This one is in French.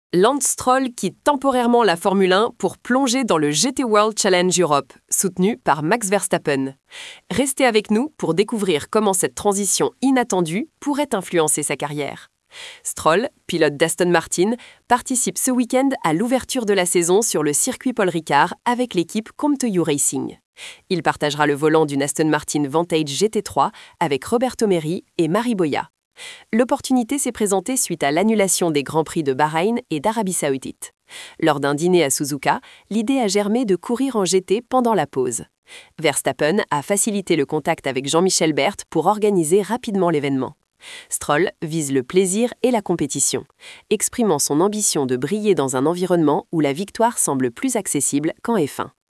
Lance Stroll quitte temporairement la Formule 1 pour plonger dans le GT World Challenge Europe, soutenu par Max Verstappen. Restez avec nous pour découvrir comment cette transition inattendue pourrait influencer sa carrière. Stroll, pilote d'Aston Martin, participe ce week-end à l'ouverture de la saison sur le circuit Paul Ricard avec l'équipe Compteyou Racing. Il partagera le volant d'une Aston Martin Vantage GT3 avec Roberto Merhi et Mari Boya. L'opportunité s'est présentée suite à l'annulation des Grands Prix de Bahreïn et d'Arabie Saoudite. Lors d'un dîner à Suzuka, l'idée a germé de courir en GT pendant la pause. Verstappen a facilité le contact avec Jean-Michel Berth pour organiser rapidement l'événement. Stroll vise le plaisir et la compétition, exprimant son ambition de briller dans un environnement où la victoire semble plus accessible qu'en F1.